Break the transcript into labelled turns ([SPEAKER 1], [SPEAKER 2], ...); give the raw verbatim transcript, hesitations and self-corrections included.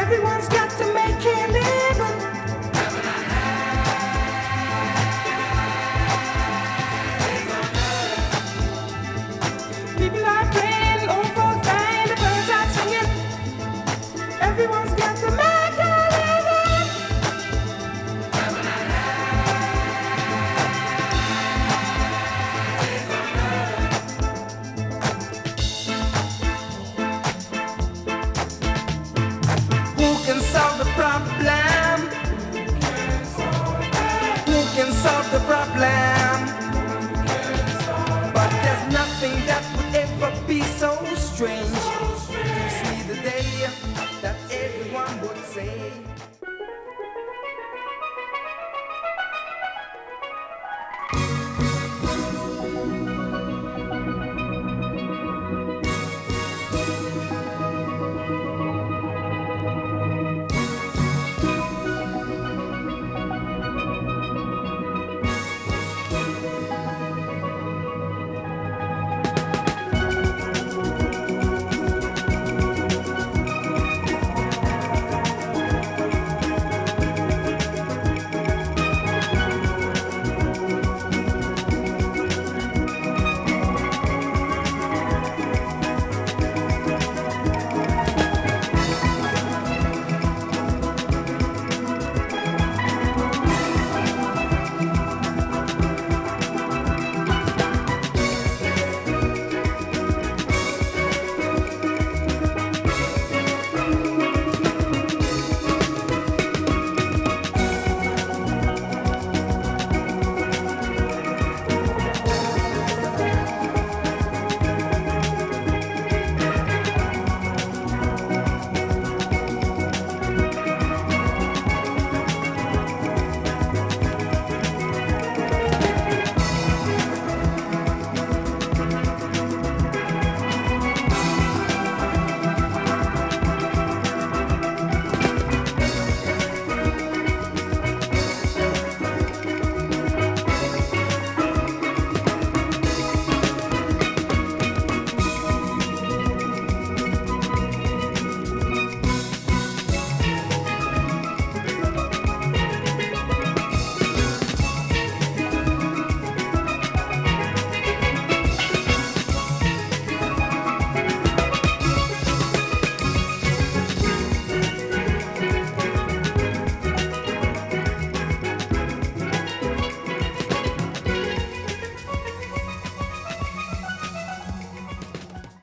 [SPEAKER 1] Everyone's got to make a living. People are playing, old folks dying, the birds are singing. Everyone's got to make a living. Who can solve the problem? Who can solve the problem? But there's nothing that would ever be so strange to see the day that everyone would say